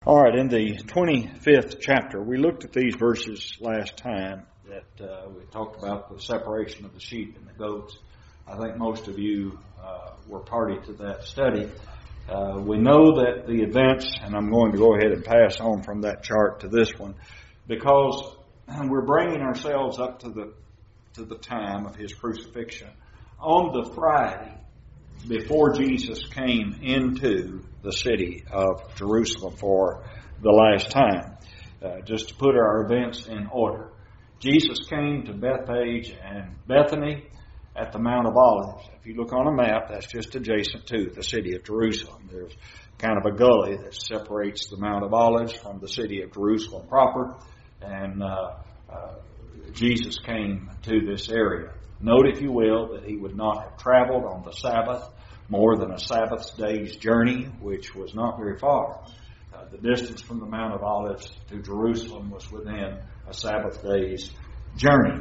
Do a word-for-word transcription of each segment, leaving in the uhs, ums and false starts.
All right, in the twenty-fifth chapter, we looked at these verses last time that uh, we talked about the separation of the sheep and the goats. I think most of you uh, were party to that study. Uh, we know that the events, and I'm going to go ahead and pass on from that chart to this one, because we're bringing ourselves up to the to the time of his crucifixion. On the Friday before Jesus came into the city of Jerusalem for the last time, uh, just to put our events in order. Jesus came to Bethphage and Bethany at the Mount of Olives. If you look on a map, that's just adjacent to the city of Jerusalem. There's kind of a gully that separates the Mount of Olives from the city of Jerusalem proper, and uh, uh, Jesus came to this area. Note, if you will, that he would not have traveled on the Sabbath more than a Sabbath day's journey, which was not very far. Uh, the distance from the Mount of Olives to Jerusalem was within a Sabbath day's journey,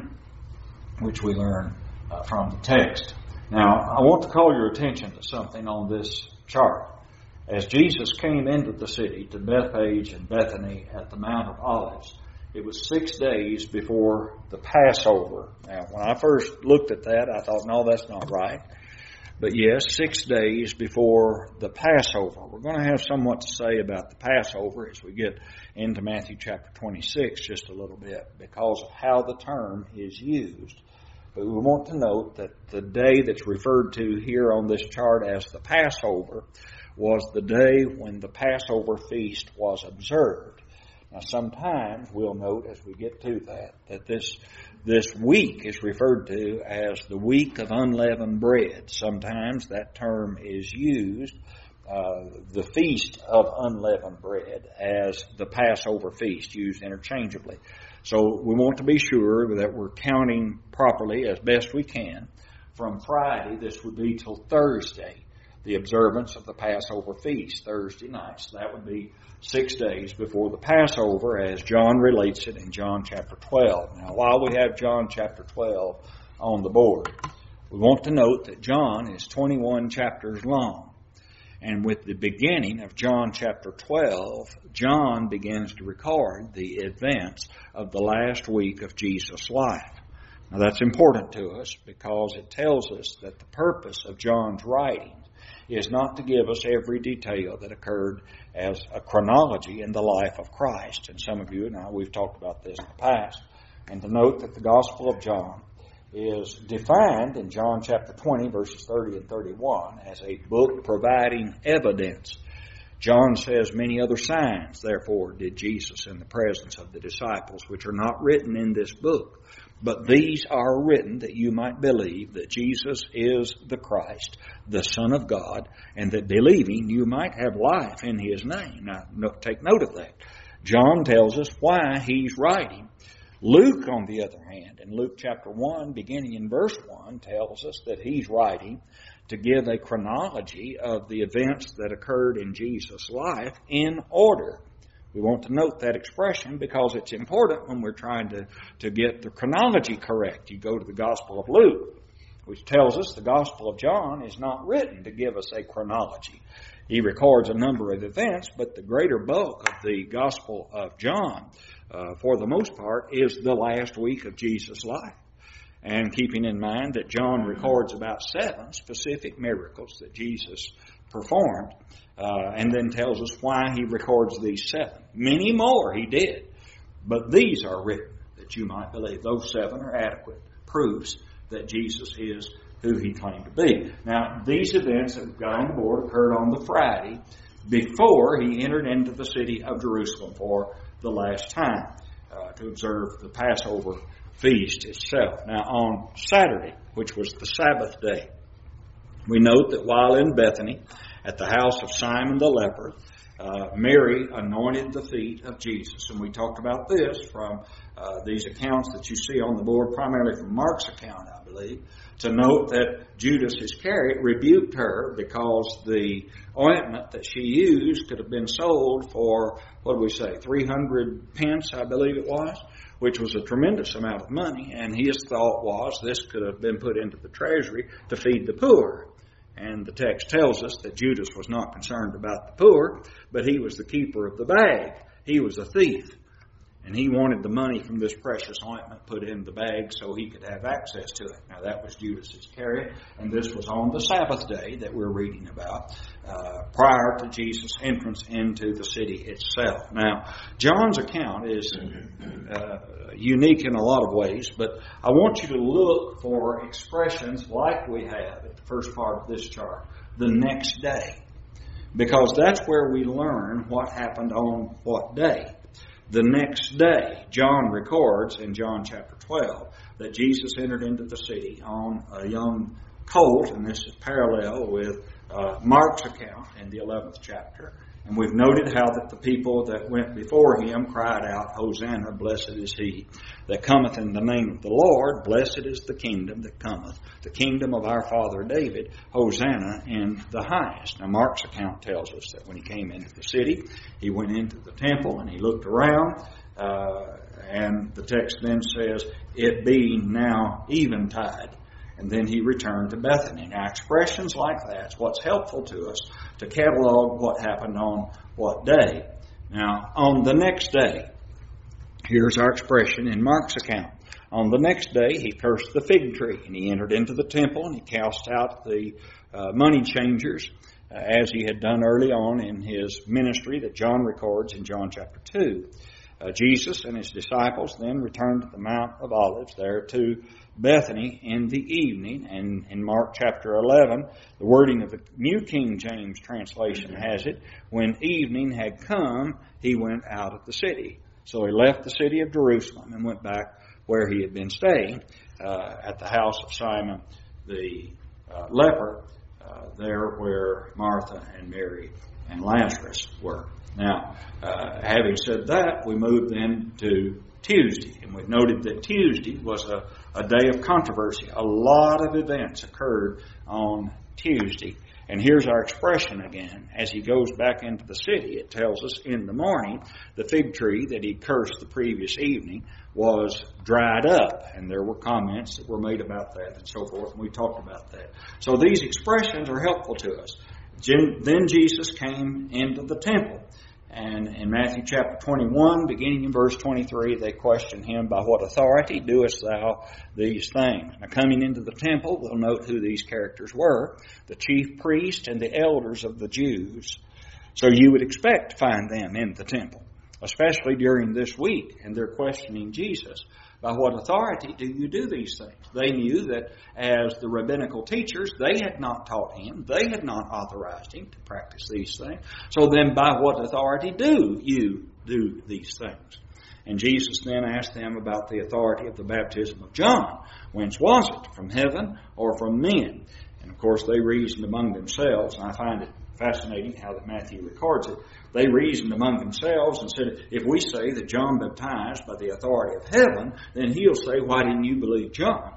which we learn uh, from the text. Now, I want to call your attention to something on this chart. As Jesus came into the city to Bethphage and Bethany at the Mount of Olives, it was six days before the Passover. Now, when I first looked at that, I thought, no, that's not right. But yes, six days before the Passover. We're going to have somewhat to say about the Passover as we get into Matthew chapter twenty-six just a little bit, because of how the term is used. But we want to note that the day that's referred to here on this chart as the Passover was the day when the Passover feast was observed. Now, sometimes we'll note as we get to that, that this this week is referred to as the week of unleavened bread. Sometimes that term is used, uh, the feast of unleavened bread, as the Passover feast, used interchangeably. So we want to be sure that we're counting properly as best we can. From Friday, this would be till Thursday, the observance of the Passover feast, Thursday night. So that would be six days before the Passover, as John relates it in John chapter twelve. Now, while we have John chapter twelve on the board, we want to note that John is twenty-one chapters long. And with the beginning of John chapter twelve, John begins to record the events of the last week of Jesus' life. Now, that's important to us because it tells us that the purpose of John's writing is not to give us every detail that occurred as a chronology in the life of Christ. And some of you, now we've talked about this in the past, and to note that the Gospel of John is defined in John chapter twenty, verses thirty and thirty-one, as a book providing evidence. John says, many other signs, therefore, did Jesus in the presence of the disciples, which are not written in this book. But these are written that you might believe that Jesus is the Christ, the Son of God, and that believing you might have life in his name. Now, take note of that. John tells us why he's writing. Luke, on the other hand, in Luke chapter one, beginning in verse one, tells us that he's writing to give a chronology of the events that occurred in Jesus' life in order. We want to note that expression because it's important when we're trying to, to get the chronology correct. You go to the Gospel of Luke, which tells us the Gospel of John is not written to give us a chronology. He records a number of events, but the greater bulk of the Gospel of John, uh, for the most part, is the last week of Jesus' life. And keeping in mind that John records about seven specific miracles that Jesus performed, uh, and then tells us why he records these seven. Many more he did, but these are written that you might believe. Those seven are adequate proofs that Jesus is who he claimed to be. Now, these events that we've got on the board occurred on the Friday before he entered into the city of Jerusalem for the last time uh, to observe the Passover feast itself. Now, on Saturday, which was the Sabbath day, we note that while in Bethany, at the house of Simon the leper, uh, Mary anointed the feet of Jesus. And we talked about this from uh, these accounts that you see on the board, primarily from Mark's account, I believe, to note that Judas Iscariot rebuked her because the ointment that she used could have been sold for, what do we say, three hundred pence, I believe it was, which was a tremendous amount of money. And his thought was this could have been put into the treasury to feed the poor. And the text tells us that Judas was not concerned about the poor, but he was the keeper of the bag. He was a thief. And he wanted the money from this precious ointment put in the bag so he could have access to it. Now that was Judas Iscariot, and this was on the Sabbath day that we're reading about, uh, prior to Jesus' entrance into the city itself. Now, John's account is uh, unique in a lot of ways, but I want you to look for expressions like we have at the first part of this chart, the next day. Because that's where we learn what happened on what day. The next day, John records in John chapter twelve that Jesus entered into the city on a young colt, and this is parallel with uh, Mark's account in the eleventh chapter. And we've noted how that the people that went before him cried out, Hosanna, blessed is he that cometh in the name of the Lord, blessed is the kingdom that cometh, the kingdom of our father David, Hosanna in the highest. Now Mark's account tells us that when he came into the city, he went into the temple and he looked around, uh, and the text then says, it being now eventide. And then he returned to Bethany. Now, expressions like that's what's helpful to us to catalog what happened on what day. Now, on the next day, here's our expression in Mark's account. On the next day, he cursed the fig tree, and he entered into the temple, and he cast out the uh, money changers, uh, as he had done early on in his ministry that John records in John chapter two. Uh, Jesus and his disciples then returned to the Mount of Olives, there to Bethany in the evening. And in Mark chapter eleven, the wording of the New King James translation has it, when evening had come, he went out of the city. So he left the city of Jerusalem and went back where he had been staying, uh, at the house of Simon the uh, leper, uh, there where Martha and Mary and Lazarus were. Now, uh, having said that, we move then to Tuesday. And we've noted that Tuesday was a, a day of controversy. A lot of events occurred on Tuesday. And here's our expression again. As he goes back into the city, it tells us in the morning, the fig tree that he cursed the previous evening was dried up. And there were comments that were made about that and so forth. And we talked about that. So these expressions are helpful to us. Then Jesus came into the temple. And in Matthew chapter twenty-one, beginning in verse twenty-three, they question him, by what authority doest thou these things? Now, coming into the temple, we'll note who these characters were, the chief priest and the elders of the Jews. So you would expect to find them in the temple, especially during this week, and they're questioning Jesus. By what authority do you do these things? They knew that as the rabbinical teachers, they had not taught him. They had not authorized him to practice these things. So then by what authority do you do these things? And Jesus then asked them about the authority of the baptism of John. Whence was it? From heaven or from men? And of course they reasoned among themselves, and I find it fascinating how that Matthew records it. They reasoned among themselves and said, if we say that John baptized by the authority of heaven, then he'll say, why didn't you believe John?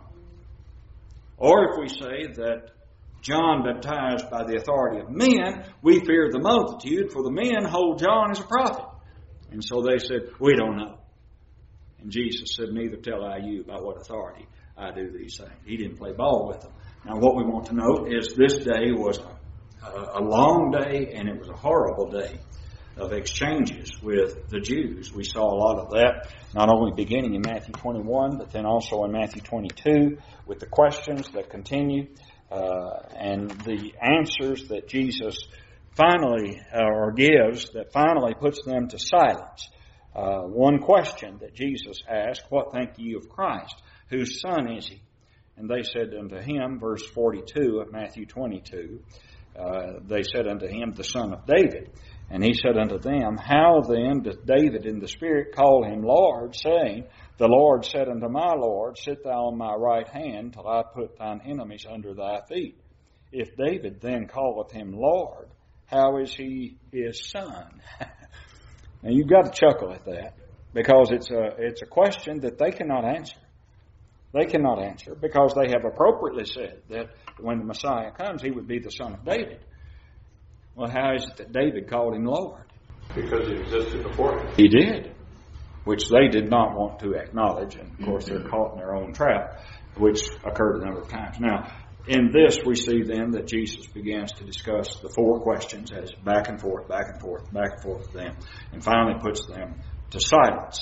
Or if we say that John baptized by the authority of men, we fear the multitude, for the men hold John as a prophet. And so they said, we don't know. And Jesus said, neither tell I you by what authority I do these things. He didn't play ball with them. Now what we want to note is this day was a a long day, and it was a horrible day of exchanges with the Jews. We saw a lot of that, not only beginning in Matthew twenty-one, but then also in Matthew twenty-two, with the questions that continue, uh, and the answers that Jesus finally, uh, or gives, that finally puts them to silence. Uh, one question that Jesus asked, what think ye of Christ? Whose son is he? And they said unto him, verse forty-two of Matthew twenty-two, Uh, they said unto him, the son of David. And he said unto them, how then doth David in the Spirit call him Lord, saying, the Lord said unto my Lord, sit thou on my right hand till I put thine enemies under thy feet. If David then calleth him Lord, how is he his son? Now you've got to chuckle at that, because it's a, it's a question that they cannot answer. They cannot answer because they have appropriately said that when the Messiah comes, he would be the son of David. Well, how is it that David called him Lord? Because he existed before him. He did, which they did not want to acknowledge. And, of course, they're caught in their own trap, which occurred a number of times. Now, in this we see then that Jesus begins to discuss the four questions as back and forth, back and forth, back and forth with them, and finally puts them to silence.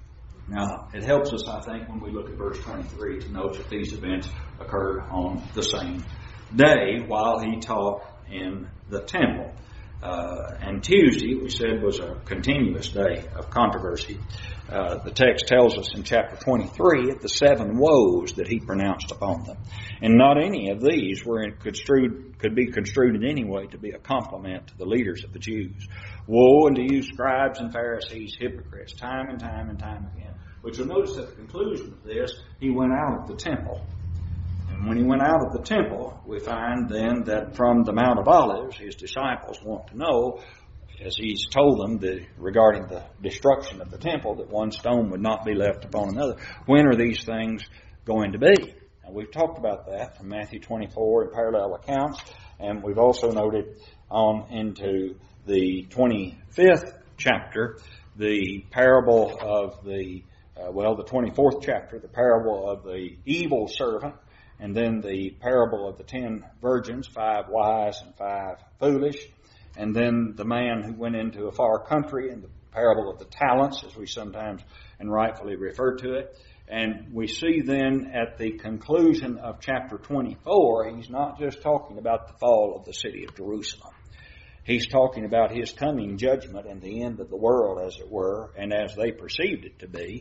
Now, it helps us, I think, when we look at verse twenty-three to note that these events occurred on the same day while he taught in the temple. Uh, and Tuesday, we said, was a continuous day of controversy. Uh, the text tells us in chapter twenty-three of the seven woes that he pronounced upon them. And not any of these were in construed, could be construed in any way to be a compliment to the leaders of the Jews. Woe unto you, scribes and Pharisees, hypocrites, time and time and time again. But you'll notice at the conclusion of this, he went out of the temple. And when he went out of the temple, we find then that from the Mount of Olives, his disciples want to know, as he's told them the, regarding the destruction of the temple, that one stone would not be left upon another. When are these things going to be? Now, we've talked about that from Matthew twenty-four and parallel accounts, and we've also noted on into the twenty-fifth chapter, the parable of the, uh, well, the twenty-fourth chapter, the parable of the evil servant, and then the parable of the ten virgins, five wise and five foolish, and then the man who went into a far country, and the parable of the talents, as we sometimes and rightfully refer to it. And we see then at the conclusion of chapter twenty-four, he's not just talking about the fall of the city of Jerusalem. He's talking about his coming judgment and the end of the world, as it were, and as they perceived it to be,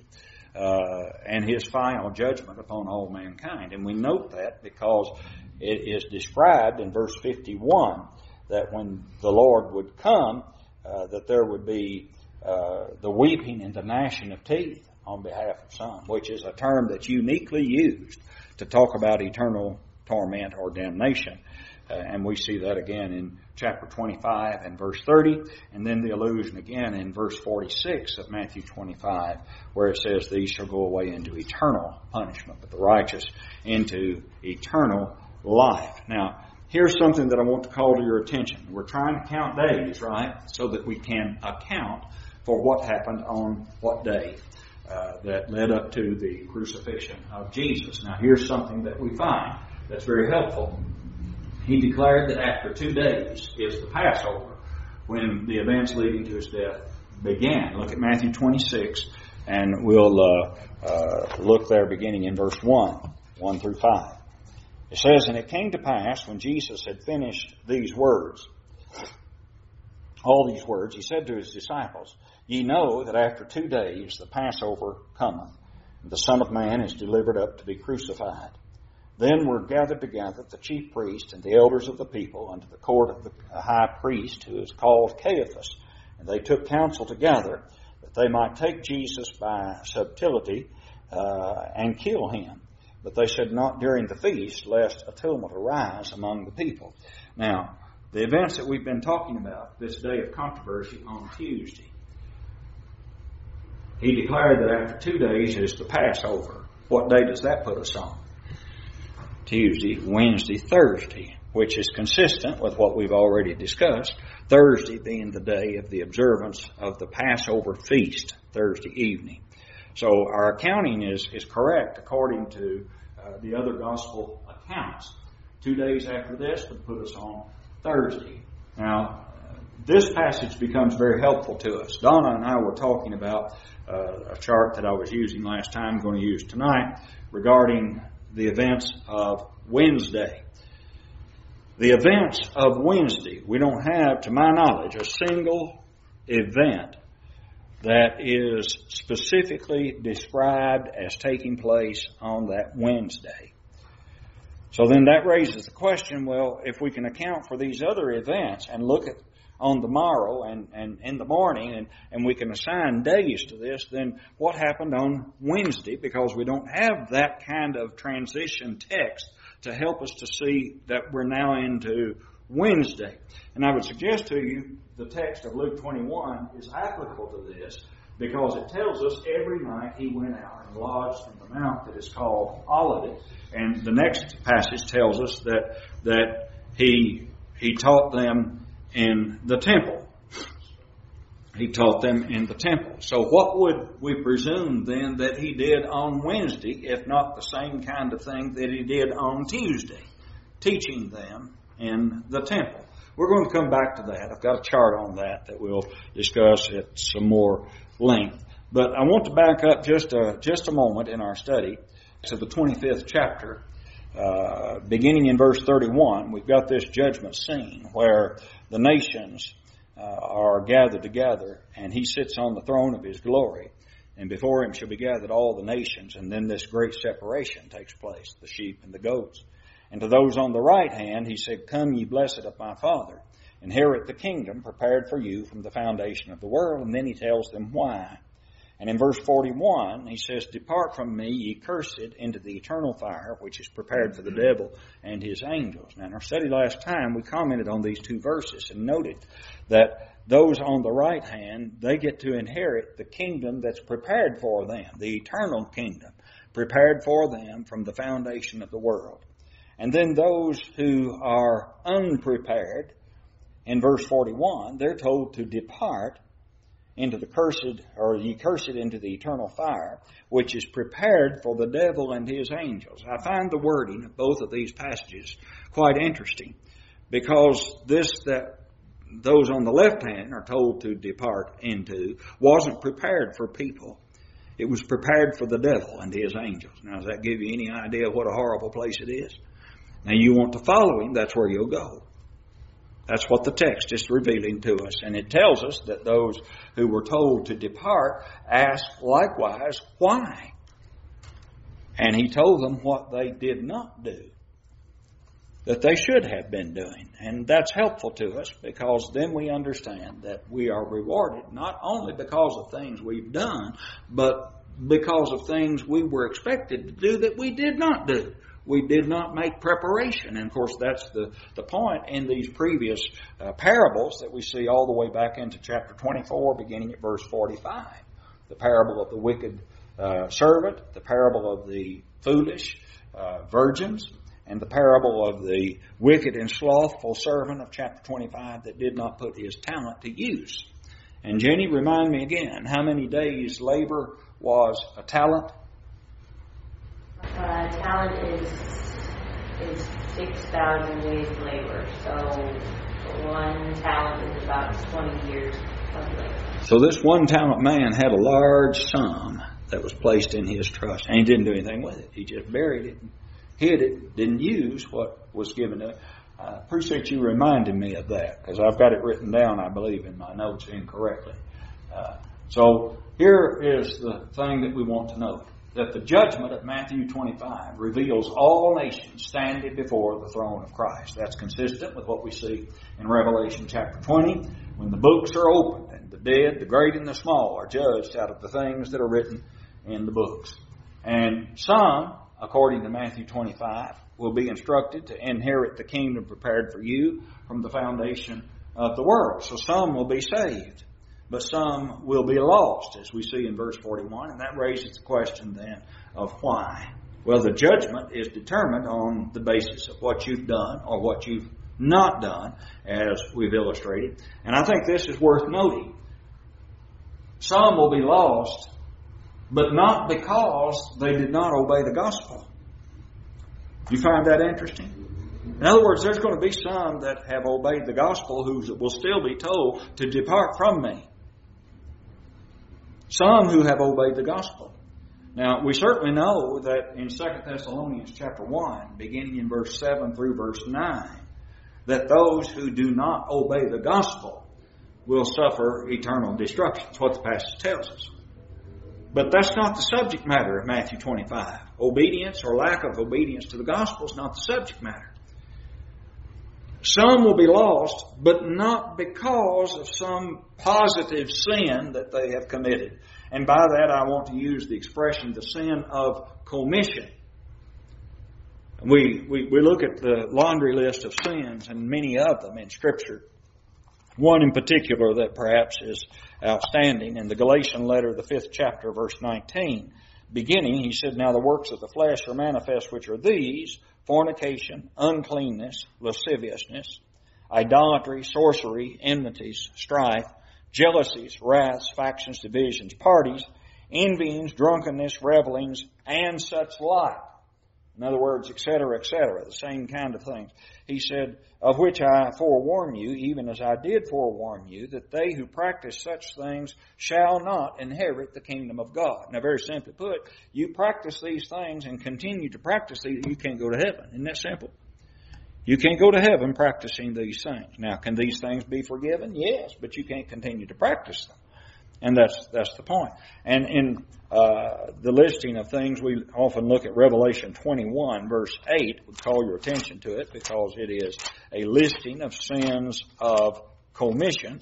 uh, and his final judgment upon all mankind. And we note that because it is described in verse fifty-one that when the Lord would come, uh, that there would be uh, the weeping and the gnashing of teeth on behalf of some, which is a term that's uniquely used to talk about eternal torment or damnation. Uh, and we see that again in chapter twenty-five and verse thirty, and then the allusion again in verse forty-six of Matthew twenty-five, where it says, these shall go away into eternal punishment, but the righteous into eternal life. Now, here's something that I want to call to your attention. We're trying to count days, right, so that we can account for what happened on what day uh, that led up to the crucifixion of Jesus. Now, here's something that we find that's very helpful. He declared that after two days is the Passover, when the events leading to his death began. Look at Matthew twenty-six, and we'll uh, uh, look there beginning in verse one, one through five. It says, and it came to pass, when Jesus had finished these words, all these words, he said to his disciples, ye know that after two days the Passover cometh, and the Son of Man is delivered up to be crucified. Then were gathered together the chief priests and the elders of the people unto the court of the high priest, who is called Caiaphas. And they took counsel together that they might take Jesus by subtlety uh, and kill him. But they said not during the feast, lest a tumult arise among the people. Now, the events that we've been talking about, this day of controversy on Tuesday, he declared that after two days is the Passover. What day does that put us on? Tuesday, Wednesday, Thursday, which is consistent with what we've already discussed. Thursday being the day of the observance of the Passover feast, Thursday evening. So our accounting is, is correct according to uh, the other gospel accounts. Two days after this would put us on Thursday. Now, uh, this passage becomes very helpful to us. Donna and I were talking about uh, a chart that I was using last time, I'm going to use tonight, regarding the events of Wednesday. The events of Wednesday, we don't have, to my knowledge, a single event that is specifically described as taking place on that Wednesday. So then that raises the question, well, if we can account for these other events and look at on the morrow and, and in the morning, and, and we can assign days to this, then what happened on Wednesday? Because we don't have that kind of transition text to help us to see that we're now into Wednesday. And I would suggest to you the text of Luke twenty-one is applicable to this, because it tells us every night he went out and lodged in the mount that is called Olivet. And the next passage tells us that that he he taught them in the temple. He taught them in the temple. So what would we presume then that he did on Wednesday, if not the same kind of thing that he did on Tuesday? teaching them in the temple. We're going to come back to that. I've got a chart on that that we'll discuss at some more length. But I want to back up just a, just a moment in our study to the twenty-fifth chapter, uh, beginning in verse thirty-one. We've got this judgment scene where the nations uh, are gathered together, and he sits on the throne of his glory, and before him shall be gathered all the nations, and then this great separation takes place, the sheep and the goats. And to those on the right hand, he said, Come, ye blessed of my Father, inherit the kingdom prepared for you from the foundation of the world. And then he tells them why. And in verse forty-one, he says, Depart from me, ye cursed, into the eternal fire, which is prepared for the devil and his angels. Now, in our study last time, we commented on these two verses and noted that those on the right hand, they get to inherit the kingdom that's prepared for them, the eternal kingdom, prepared for them from the foundation of the world. And then those who are unprepared, in verse forty-one, they're told to depart into the cursed, or ye cursed into the eternal fire, which is prepared for the devil and his angels. I find the wording of both of these passages quite interesting, because this that those on the left hand are told to depart into wasn't prepared for people. It was prepared for the devil and his angels. Now, does that give you any idea what a horrible place it is? Now, you want to follow him, that's where you'll go. That's what the text is revealing to us. And it tells us that those who were told to depart asked likewise, why? And he told them what they did not do, that they should have been doing. And that's helpful to us, because then we understand that we are rewarded not only because of things we've done, but because of things we were expected to do that we did not do. We did not make preparation. And of course, that's the, the point in these previous uh, parables that we see all the way back into chapter twenty-four, beginning at verse forty-five. The parable of the wicked uh, servant, the parable of the foolish uh, virgins, and the parable of the wicked and slothful servant of chapter twenty-five that did not put his talent to use. And Jenny, remind me again, how many days' labor was a talent? Uh, talent is is six thousand days labor, so one talent is about twenty years of labor. So this one talent man had a large sum that was placed in his trust, and he didn't do anything with it. He just buried it, and hid it, didn't use what was given to him. I appreciate you reminding me of that, because I've got it written down, I believe, in my notes incorrectly. Uh, so here is the thing that we want to know. That the judgment of Matthew twenty-five reveals all nations standing before the throne of Christ. That's consistent with what we see in Revelation chapter twenty, when the books are opened and the dead, the great and the small, are judged out of the things that are written in the books. And some, according to Matthew twenty-five, will be instructed to inherit the kingdom prepared for you from the foundation of the world. So some will be saved. But some will be lost, as we see in verse forty-one, and that raises the question then of why. Well, the judgment is determined on the basis of what you've done or what you've not done, as we've illustrated. And I think this is worth noting. Some will be lost, but not because they did not obey the gospel. You find that interesting? In other words, there's going to be some that have obeyed the gospel who will still be told to depart from me. Some who have obeyed the gospel. Now, we certainly know that in Second Thessalonians chapter one, beginning in verse seven through verse nine, that those who do not obey the gospel will suffer eternal destruction. That's what the passage tells us. But that's not the subject matter of Matthew twenty-five. Obedience or lack of obedience to the gospel is not the subject matter. Some will be lost, but not because of some positive sin that they have committed. And by that I want to use the expression, the sin of commission. We, we, we look at the laundry list of sins, and many of them in Scripture. One in particular that perhaps is outstanding. In the Galatian letter, the fifth chapter, verse nineteen, beginning, he said, Now the works of the flesh are manifest, which are these: fornication, uncleanness, lasciviousness, idolatry, sorcery, enmities, strife, jealousies, wraths, factions, divisions, parties, envyings, drunkenness, revelings, and such like. In other words, et cetera, et cetera, the same kind of things. He said, of which I forewarn you, even as I did forewarn you, that they who practice such things shall not inherit the kingdom of God. Now, very simply put, you practice these things and continue to practice these, you can't go to heaven. Isn't that simple? You can't go to heaven practicing these things. Now, can these things be forgiven? Yes, but you can't continue to practice them. And that's that's the point. And in uh, the listing of things, we often look at Revelation twenty-one, verse eight. Would call your attention to it because it is a listing of sins of commission.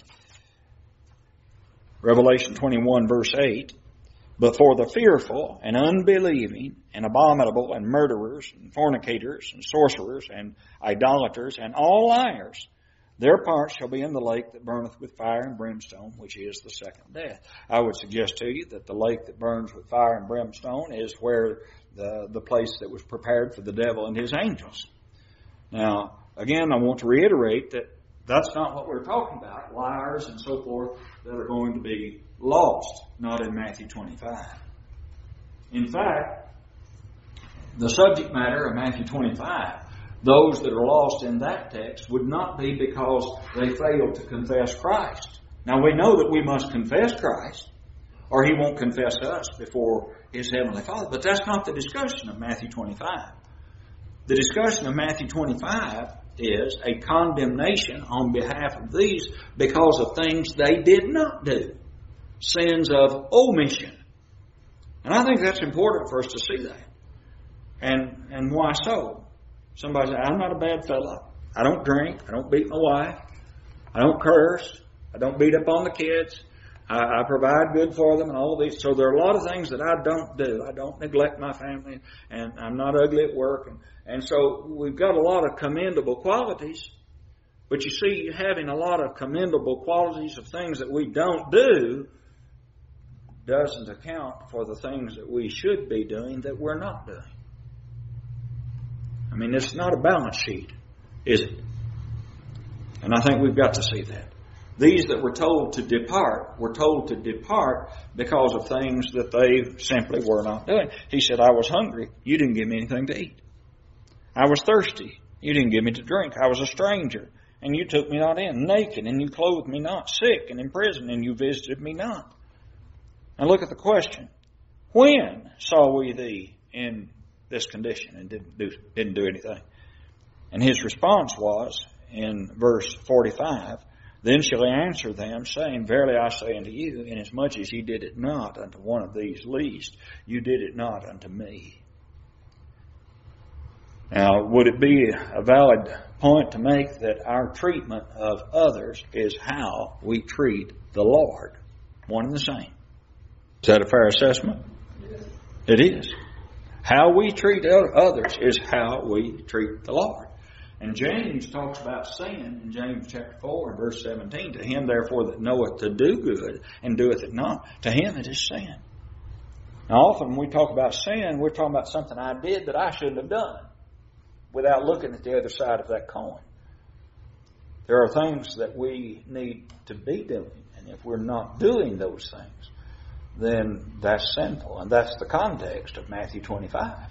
Revelation twenty-one, verse eight. But for the fearful and unbelieving and abominable and murderers and fornicators and sorcerers and idolaters and all liars, their part shall be in the lake that burneth with fire and brimstone, which is the second death. I would suggest to you that the lake that burns with fire and brimstone is where the, the place that was prepared for the devil and his angels. Now, again, I want to reiterate that that's not what we're talking about, liars and so forth that are going to be lost, not in Matthew twenty-five. In fact, the subject matter of Matthew twenty-five, those that are lost in that text would not be because they failed to confess Christ. Now we know that we must confess Christ, or He won't confess us before His Heavenly Father. But that's not the discussion of Matthew twenty-five. The discussion of Matthew twenty-five is a condemnation on behalf of these because of things they did not do. Sins of omission. And I think that's important for us to see that. And, and why so? Somebody said, I'm not a bad fellow. I don't drink. I don't beat my wife. I don't curse. I don't beat up on the kids. I, I provide good for them and all these. So there are a lot of things that I don't do. I don't neglect my family, and I'm not ugly at work. And, and so we've got a lot of commendable qualities. But you see, having a lot of commendable qualities of things that we don't do doesn't account for the things that we should be doing that we're not doing. I mean, it's not a balance sheet, is it? And I think we've got to see that. These that were told to depart were told to depart because of things that they simply were not doing. He said, I was hungry. You didn't give me anything to eat. I was thirsty. You didn't give me to drink. I was a stranger, and you took me not in. Naked, and you clothed me not. Sick, and in prison, and you visited me not. Now look at the question. When saw we thee in this condition and didn't do, didn't do anything? And his response was, in verse forty-five, then shall he answer them, saying, verily I say unto you, inasmuch as ye did it not unto one of these least, you did it not unto me. Now, would it be a valid point to make that our treatment of others is how we treat the Lord? One and the same. Is that a fair assessment? Yes. It is. How we treat others is how we treat the Lord. And James talks about sin in James chapter four and verse seventeen. To him therefore that knoweth to do good and doeth it not, to him it is sin. Now often when we talk about sin, we're talking about something I did that I shouldn't have done without looking at the other side of that coin. There are things that we need to be doing, and if we're not doing those things, then that's sinful. And that's the context of Matthew twenty-five.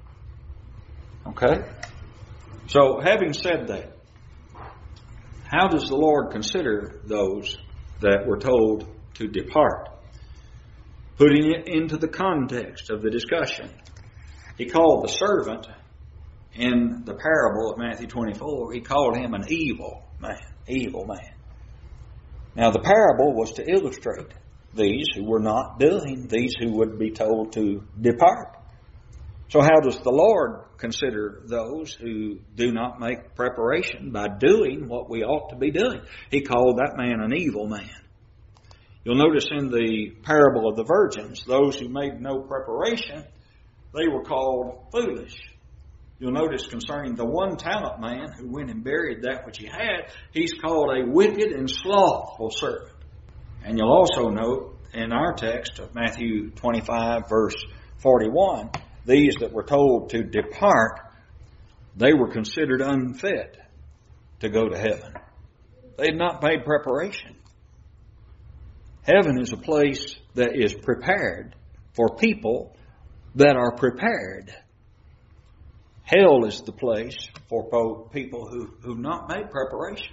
Okay? So, having said that, how does the Lord consider those that were told to depart? Putting it into the context of the discussion. He called the servant in the parable of Matthew twenty-four, he called him an evil man. Evil man. Now, the parable was to illustrate these who were not doing, these who would be told to depart. So how does the Lord consider those who do not make preparation by doing what we ought to be doing? He called that man an evil man. You'll notice in the parable of the virgins, those who made no preparation, they were called foolish. You'll notice concerning the one talent man who went and buried that which he had, he's called a wicked and slothful servant. And you'll also note in our text of Matthew twenty-five, verse forty-one, these that were told to depart, they were considered unfit to go to heaven. They had not made preparation. Heaven is a place that is prepared for people that are prepared. Hell is the place for people who, who've not made preparation.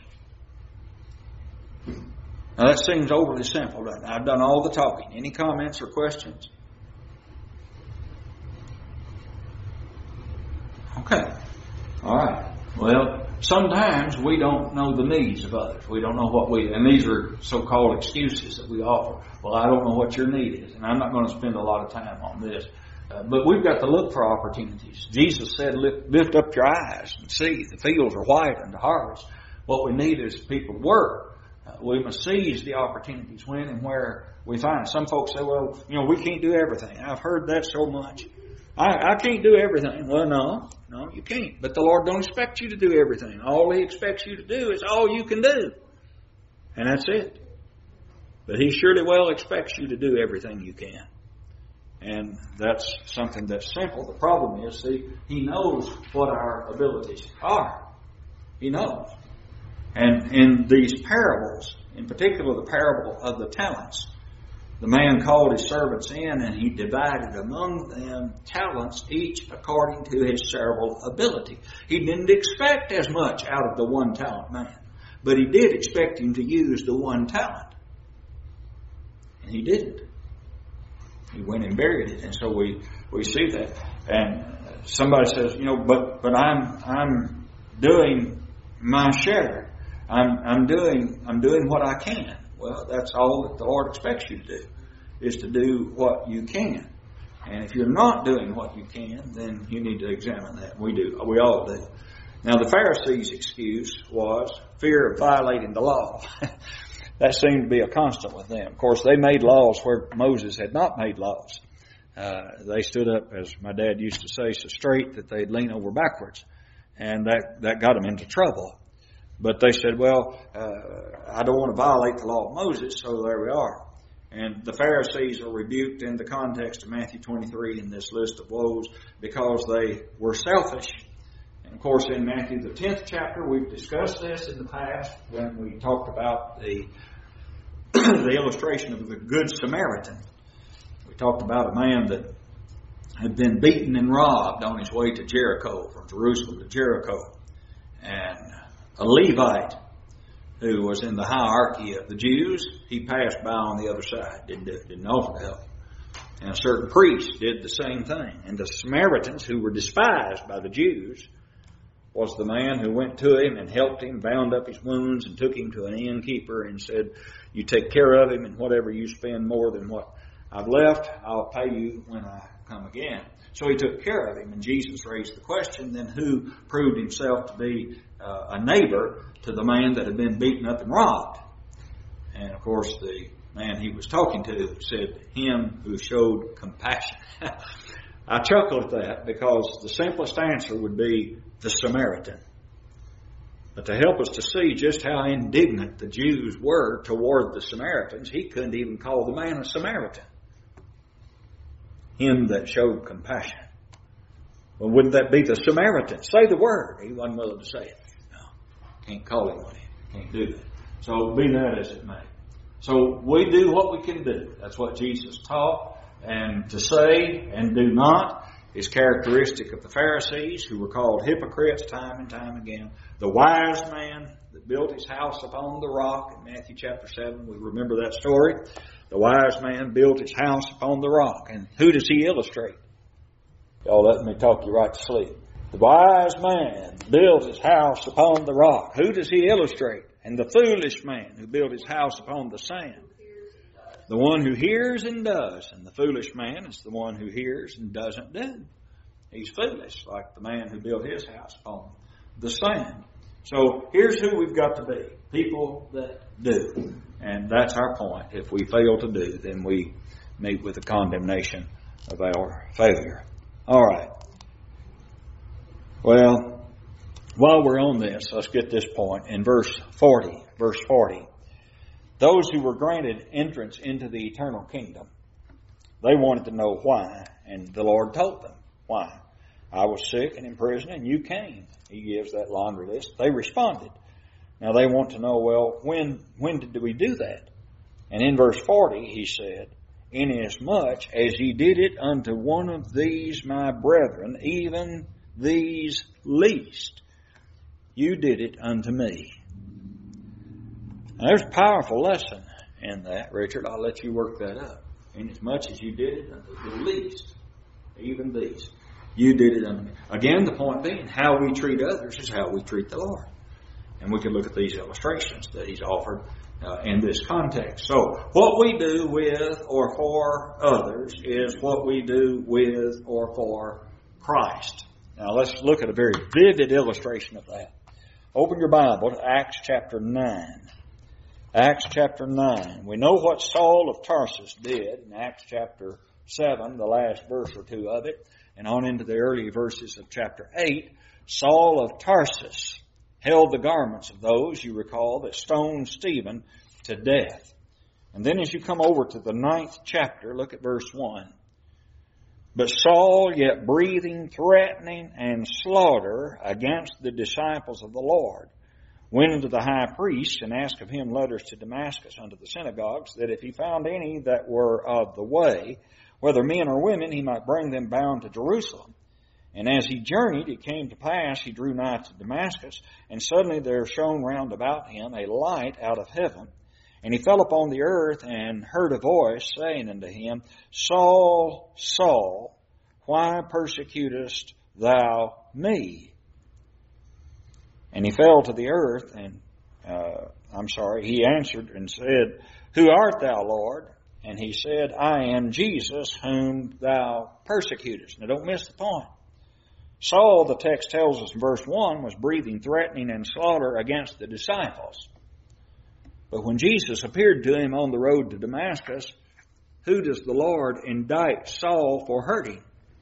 Now that seems overly simple, doesn't it? I've done all the talking. Any comments or questions? Okay. All right. Well, sometimes we don't know the needs of others. We don't know what we, and these are so-called excuses that we offer. Well, I don't know what your need is, and I'm not going to spend a lot of time on this. Uh, but we've got to look for opportunities. Jesus said, lift, lift up your eyes and see. The fields are white and the harvest. What we need is people to work. Uh, we must seize the opportunities when and where we find it. Some folks say, well, you know, we can't do everything. I've heard that so much. I, I can't do everything. Well, no, no, you can't. But the Lord don't expect you to do everything. All He expects you to do is all you can do. And that's it. But He surely well expects you to do everything you can. And that's something that's simple. The problem is, see, He knows what our abilities are. He knows. And in these parables, in particular the parable of the talents, the man called his servants in and he divided among them talents, each according to his several ability. He didn't expect as much out of the one talent man, but he did expect him to use the one talent. And he didn't. He went and buried it. And so we, we see that. And somebody says, you know, but, but I'm, I'm doing my share. I'm, I'm doing, I'm doing what I can. Well, that's all that the Lord expects you to do, is to do what you can. And if you're not doing what you can, then you need to examine that. We do. We all do. Now, the Pharisees' excuse was fear of violating the law. That seemed to be a constant with them. Of course, they made laws where Moses had not made laws. Uh, they stood up, as my dad used to say, so straight that they'd lean over backwards. And that, that got them into trouble. But they said, well, uh, I don't want to violate the law of Moses, so there we are. And the Pharisees are rebuked in the context of Matthew twenty-three in this list of woes because they were selfish. And of course, in Matthew the tenth chapter, we've discussed this in the past when we talked about the the illustration of the Good Samaritan. We talked about a man that had been beaten and robbed on his way to Jericho, from Jerusalem to Jericho. And a Levite who was in the hierarchy of the Jews, he passed by on the other side, didn't, didn't offer to help. And a certain priest did the same thing. And the Samaritans, who were despised by the Jews, was the man who went to him and helped him, bound up his wounds, and took him to an innkeeper and said, you take care of him, and whatever you spend more than what I've left, I'll pay you when I come again. So he took care of him, and Jesus raised the question, then who proved himself to be uh, a neighbor to the man that had been beaten up and robbed? And of course, the man he was talking to said, him who showed compassion. I chuckled at that because the simplest answer would be the Samaritan. But to help us to see just how indignant the Jews were toward the Samaritans, he couldn't even call the man a Samaritan. Him that showed compassion. Well, wouldn't that be the Samaritan? Say the word. He wasn't willing to say it. No, can't call him one. Can't do that. So be that as it may. So we do what we can do. That's what Jesus taught. And to say and do not is characteristic of the Pharisees, who were called hypocrites time and time again. The wise man that built his house upon the rock in Matthew chapter seven, we remember that story. The wise man built his house upon the rock. And who does he illustrate? Y'all let me talk you right to sleep. The wise man built his house upon the rock. Who does he illustrate? And the foolish man who built his house upon the sand. The one who hears and does. And the foolish man is the one who hears and doesn't do. He's foolish, like the man who built his house upon the sand. So here's who we've got to be. People that do. And that's our point. If we fail to do, then we meet with the condemnation of our failure. All right. Well, while we're on this, let's get this point. In verse forty, verse forty, those who were granted entrance into the eternal kingdom, they wanted to know why, and the Lord told them why. I was sick and in prison, and you came. He gives that laundry list. They responded. Now they want to know, well, when when did we do that? And in verse forty, he said, inasmuch as ye did it unto one of these my brethren, even these least, you did it unto me. Now, there's a powerful lesson in that, Richard. I'll let you work that up. Inasmuch as you did it unto the least, even these, you did it unto me. Again, the point being, how we treat others is how we treat the Lord. And we can look at these illustrations that he's offered uh, in this context. So, what we do with or for others is what we do with or for Christ. Now, let's look at a very vivid illustration of that. Open your Bible to Acts chapter nine. Acts chapter nine. We know what Saul of Tarsus did in Acts chapter seven, the last verse or two of it, and on into the early verses of chapter eight. Saul of Tarsus held the garments of those, you recall, that stoned Stephen to death. And then as you come over to the ninth chapter, look at verse one. But Saul, yet breathing, threatening, and slaughter against the disciples of the Lord, went unto the high priest and asked of him letters to Damascus unto the synagogues, that if he found any that were of the way, whether men or women, he might bring them bound to Jerusalem. And as he journeyed, it came to pass, he drew nigh to Damascus, and suddenly there shone round about him a light out of heaven. And he fell upon the earth and heard a voice saying unto him, Saul, Saul, why persecutest thou me? And he fell to the earth, and, uh, I'm sorry, he answered and said, Who art thou, Lord? And he said, I am Jesus, whom thou persecutest. Now don't miss the point. Saul, the text tells us in verse one, was breathing threatening and slaughter against the disciples. But when Jesus appeared to him on the road to Damascus, who does the Lord indict Saul for hurting?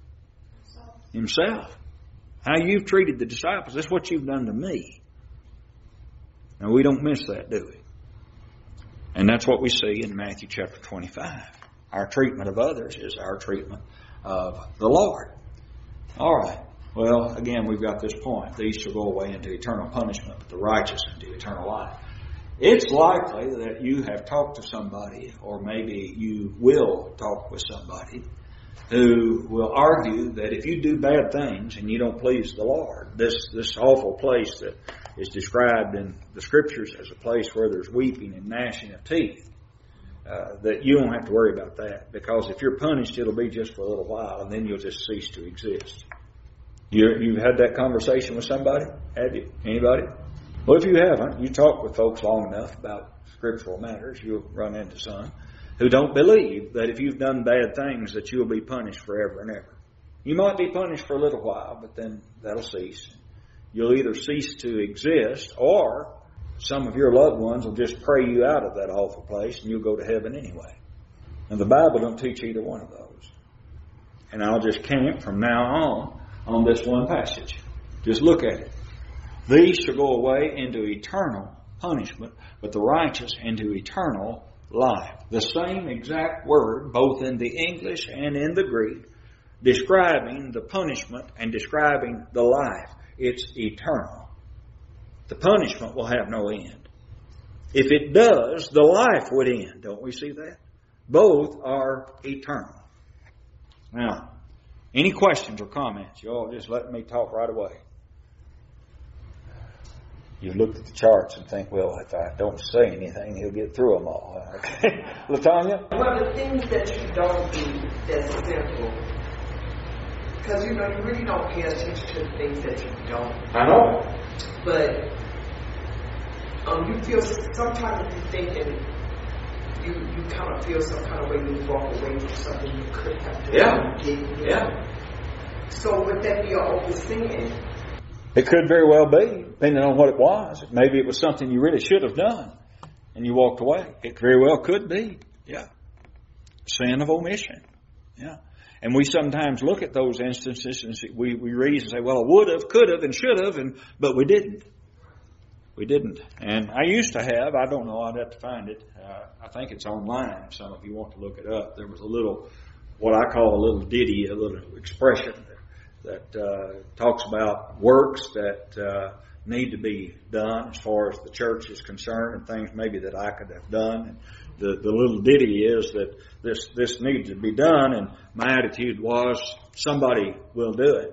Himself. How you've treated the disciples, that's what you've done to me. Now we don't miss that, do we? And that's what we see in Matthew chapter twenty-five. Our treatment of others is our treatment of the Lord. All right. Well, again, we've got this point. These shall go away into eternal punishment, but the righteous into eternal life. It's likely that you have talked to somebody, or maybe you will talk with somebody, who will argue that if you do bad things and you don't please the Lord, this, this awful place that is described in the Scriptures as a place where there's weeping and gnashing of teeth, uh, that you don't have to worry about that, because if you're punished, it'll be just for a little while, and then you'll just cease to exist. You, you've had that conversation with somebody? Have you? Anybody? Well, if you haven't, you talk with folks long enough about scriptural matters, you'll run into some who don't believe that if you've done bad things that you'll be punished forever and ever. You might be punished for a little while, but then that'll cease. You'll either cease to exist, or some of your loved ones will just pray you out of that awful place and you'll go to heaven anyway. And the Bible don't teach either one of those. And I'll just camp from now on on this one passage. Just look at it. These shall go away into eternal punishment, but the righteous into eternal life. The same exact word, both in the English and in the Greek, describing the punishment and describing the life. It's eternal. The punishment will have no end. If it does, the life would end. Don't we see that? Both are eternal. Now, any questions or comments? You all just let me talk right away. You look at the charts and think, well, if I don't say anything, he'll get through them all. Okay. LaTanya? Well, the things that you don't do that's simple. Because, you know, you really don't pay attention to the things that you don't. I know. But um, you feel, sometimes you're thinking, you, you kind of feel some kind of way you walk away from something you could have done. Yeah. Didn't, you Yeah. know? So would that be an open sin? It could very well be, depending on what it was. Maybe it was something you really should have done, and you walked away. It very well could be, yeah. Sin of omission, yeah. And we sometimes look at those instances and see, we, we read and say, well, I would have, could have, and should have, and but we didn't. We didn't. And I used to have, I don't know, I'd have to find it. Uh, I think it's online if some of you want to look it up. There was a little, what I call a little ditty, a little expression that uh, talks about works that uh, need to be done as far as the church is concerned, and things maybe that I could have done. And the, the little ditty is that this, this needs to be done, and my attitude was somebody will do it.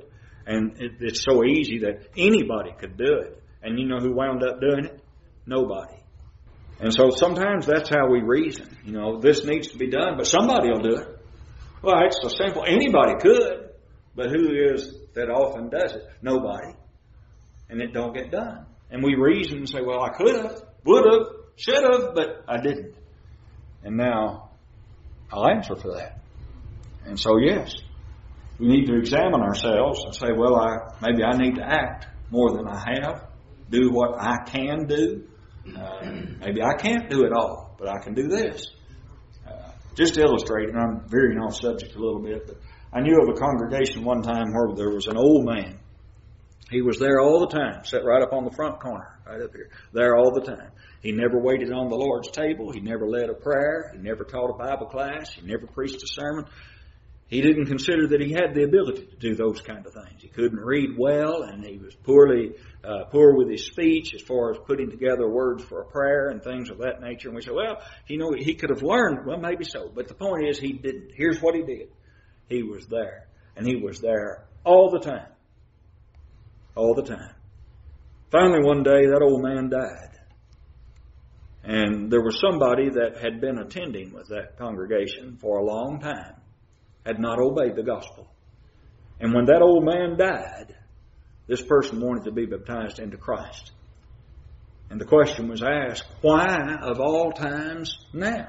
And it, it's so easy that anybody could do it. And you know who wound up doing it? Nobody. And so sometimes that's how we reason. You know, this needs to be done, but somebody will do it. Well, it's so simple. Anybody could, but who is that often does it? Nobody. And it don't get done. And we reason and say, well, I could have, would have, should have, but I didn't. And now I'll answer for that. And so, yes, we need to examine ourselves and say, well, I maybe I need to act more than I have, do what I can do. Uh, maybe I can't do it all, but I can do this. Uh, just to illustrate, and I'm veering off subject a little bit, but I knew of a congregation one time where there was an old man. He was there all the time, sat right up on the front corner, right up here, there all the time. He never waited on the Lord's table. He never led a prayer. He never taught a Bible class. He never preached a sermon. He didn't consider that he had the ability to do those kind of things. He couldn't read well, and he was poorly uh, poor with his speech as far as putting together words for a prayer and things of that nature. And we say, well, you know, he could have learned. Well, maybe so. But the point is, he didn't. Here's what he did. He was there, and he was there all the time. All the time. Finally, one day, that old man died. And there was somebody that had been attending with that congregation for a long time, had not obeyed the gospel. And when that old man died, this person wanted to be baptized into Christ. And the question was asked, why of all times now?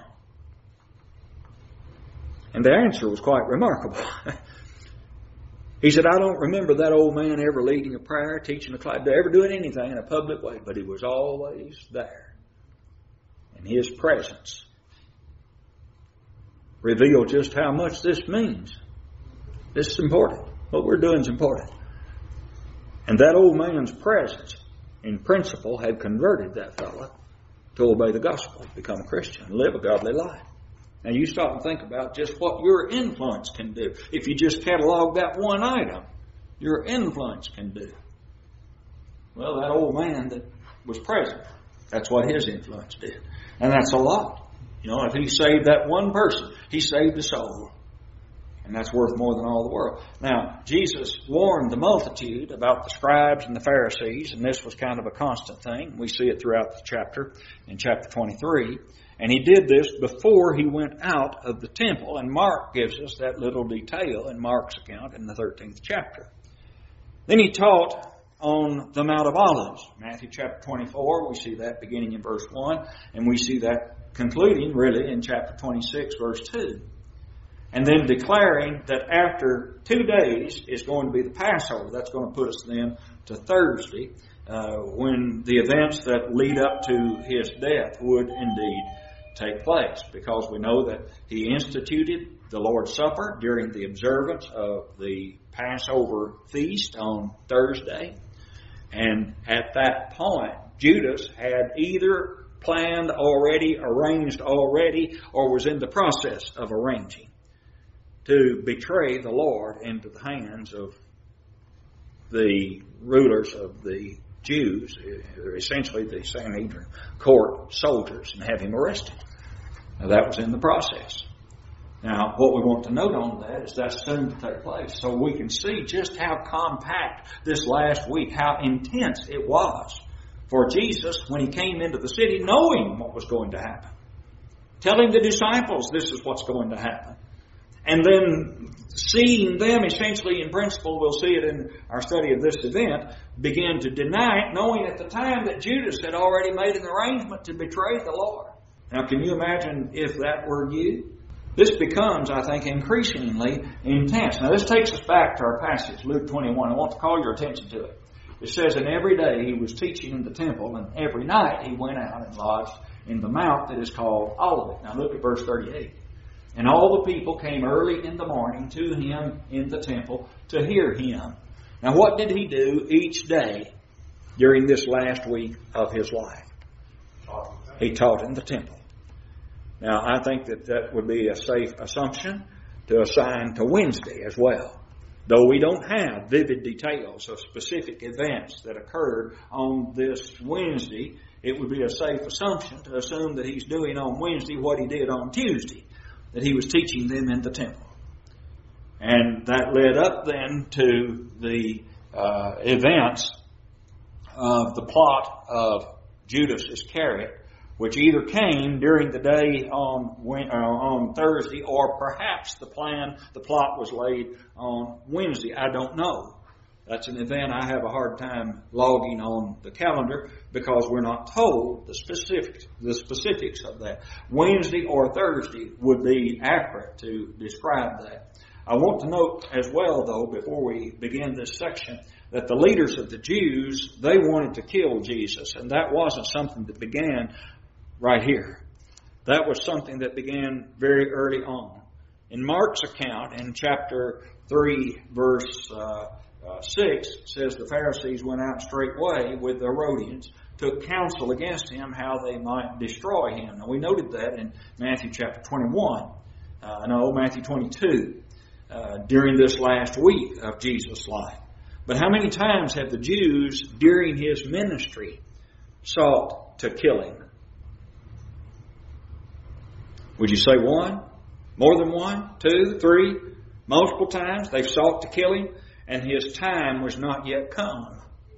And the answer was quite remarkable. He said, I don't remember that old man ever leading a prayer, teaching a class, ever doing anything in a public way, but he was always there. And his presence revealed just how much this means. This is important. What we're doing is important. And that old man's presence, in principle, had converted that fellow to obey the gospel, become a Christian, live a godly life. Now you stop and think about just what your influence can do. If you just catalog that one item, your influence can do. Well, that old man that was present, that's what his influence did. And that's a lot. You know, if he saved that one person, he saved a soul. And that's worth more than all the world. Now, Jesus warned the multitude about the scribes and the Pharisees, and this was kind of a constant thing. We see it throughout the chapter, in chapter twenty-three. And he did this before he went out of the temple. And Mark gives us that little detail in Mark's account in the thirteenth chapter. Then he taught on the Mount of Olives. Matthew chapter twenty-four, we see that beginning in verse one. And we see that concluding really in chapter twenty-six, verse two. And then declaring that after two days is going to be the Passover. That's going to put us then to Thursday, uh, when the events that lead up to his death would indeed take place. Because we know that he instituted the Lord's Supper during the observance of the Passover feast on Thursday. And at that point, Judas had either planned already, arranged already, or was in the process of arranging to betray the Lord into the hands of the rulers of the Jews, essentially the Sanhedrin court soldiers, and have him arrested. Now that was in the process. Now what we want to note on that is that's soon to take place. So we can see just how compact this last week, how intense it was for Jesus when he came into the city knowing what was going to happen. Telling the disciples this is what's going to happen. And then seeing them essentially in principle, we'll see it in our study of this event, begin to deny it, knowing at the time that Judas had already made an arrangement to betray the Lord. Now can you imagine if that were you? This becomes, I think, increasingly intense. Now this takes us back to our passage, Luke twenty-one. I want to call your attention to it. It says, and every day he was teaching in the temple, and every night he went out and lodged in the mount that is called Olivet. Now look at verse thirty-eight. And all the people came early in the morning to him in the temple to hear him. Now what did he do each day during this last week of his life? He taught in the temple. Now I think that that would be a safe assumption to assign to Wednesday as well. Though we don't have vivid details of specific events that occurred on this Wednesday, it would be a safe assumption to assume that he's doing on Wednesday what he did on Tuesday, that he was teaching them in the temple. And that led up then to the uh, events of the plot of Judas Iscariot, which either came during the day on uh, on Thursday, or perhaps the plan, the plot was laid on Wednesday. I don't know. That's an event I have a hard time logging on the calendar because we're not told the specifics, the specifics of that. Wednesday or Thursday would be accurate to describe that. I want to note as well, though, before we begin this section, that the leaders of the Jews, they wanted to kill Jesus, and that wasn't something that began right here. That was something that began very early on. In Mark's account, in chapter three, verse uh, uh, six, it says the Pharisees went out straightway with the Herodians, took counsel against him how they might destroy him. Now we noted that in Matthew chapter twenty-one, uh, no, Matthew twenty-two, uh, during this last week of Jesus' life. But how many times have the Jews during his ministry sought to kill him? Would you say one? More than one? Two? Three? Multiple times they've sought to kill him, and his time was not yet come.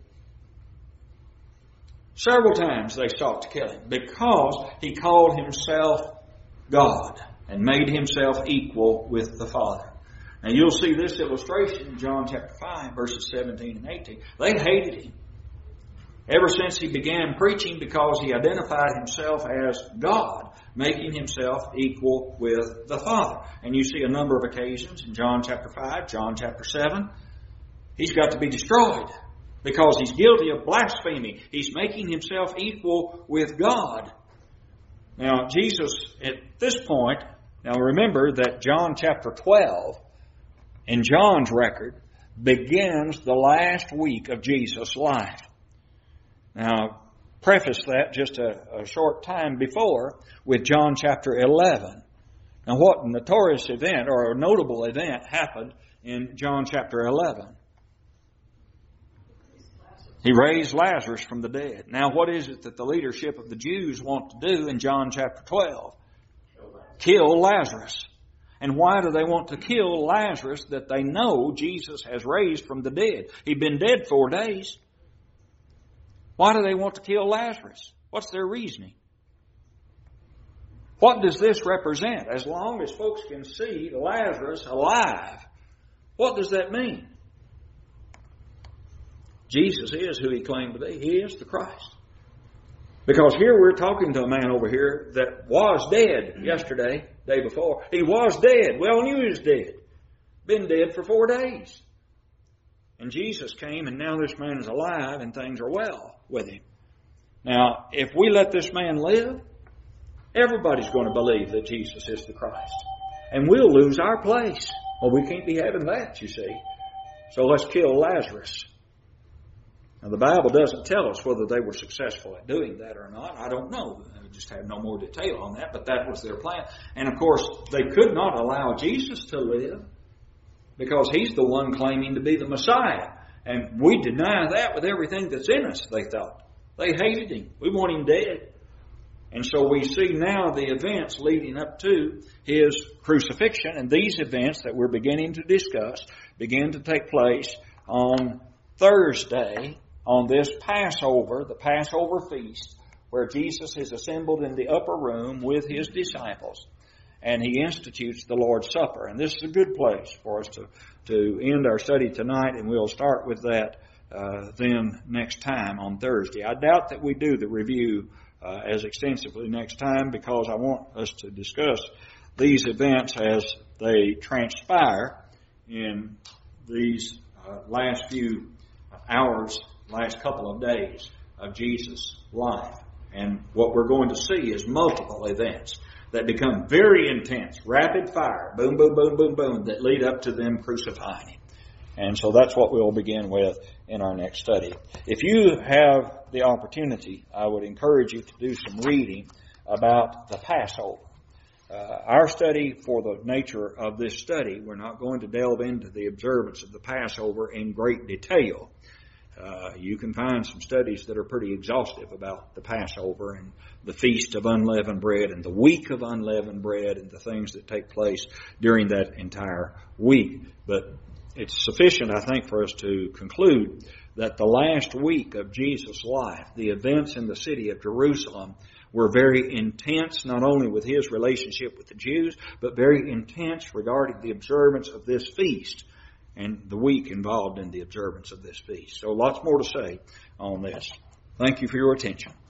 Several times they sought to kill him because he called himself God and made himself equal with the Father. Now you'll see this illustration in John chapter five, verses seventeen and eighteen. They hated him ever since he began preaching because he identified himself as God, making himself equal with the Father. And you see a number of occasions in John chapter five, John chapter seven. He's got to be destroyed because he's guilty of blasphemy. He's making himself equal with God. Now, Jesus, at this point, now remember that John chapter twelve, in John's record, begins the last week of Jesus' life. Now, preface that just a, a short time before with John chapter eleven. Now, what a notorious event or a notable event happened in John chapter eleven? He raised Lazarus from the dead. Now, what is it that the leadership of the Jews want to do in John chapter twelve? Kill Lazarus. And why do they want to kill Lazarus that they know Jesus has raised from the dead? He'd been dead four days. Why do they want to kill Lazarus? What's their reasoning? What does this represent? As long as folks can see Lazarus alive, what does that mean? Jesus is who he claimed to be. He is the Christ. Because here we're talking to a man over here that was dead yesterday, day before. He was dead. We all knew he was dead. Been dead for four days. And Jesus came, and now this man is alive, and things are well with him. Now, if we let this man live, everybody's going to believe that Jesus is the Christ. And we'll lose our place. Well, we can't be having that, you see. So let's kill Lazarus. Now, the Bible doesn't tell us whether they were successful at doing that or not. I don't know. I just have no more detail on that, but that was their plan. And, of course, they could not allow Jesus to live because he's the one claiming to be the Messiah. And we deny that with everything that's in us, they thought. They hated him. We want him dead. And so we see now the events leading up to his crucifixion. And these events that we're beginning to discuss begin to take place on Thursday, on this Passover, the Passover feast, where Jesus is assembled in the upper room with his disciples, and he institutes the Lord's Supper. And this is a good place for us to, to end our study tonight, and we'll start with that uh, then next time on Thursday. I doubt that we do the review uh, as extensively next time because I want us to discuss these events as they transpire in these uh, last few hours, last couple of days of Jesus' life. And what we're going to see is multiple events that become very intense, rapid fire, boom, boom, boom, boom, boom, that lead up to them crucifying him. And so that's what we'll begin with in our next study. If you have the opportunity, I would encourage you to do some reading about the Passover. Uh, our study, for the nature of this study, we're not going to delve into the observance of the Passover in great detail. Uh, you can find some studies that are pretty exhaustive about the Passover and the Feast of Unleavened Bread and the Week of Unleavened Bread and the things that take place during that entire week. But it's sufficient, I think, for us to conclude that the last week of Jesus' life, the events in the city of Jerusalem, were very intense, not only with his relationship with the Jews, but very intense regarding the observance of this feast and the week involved in the observance of this feast. So lots more to say on this. Thank you for your attention.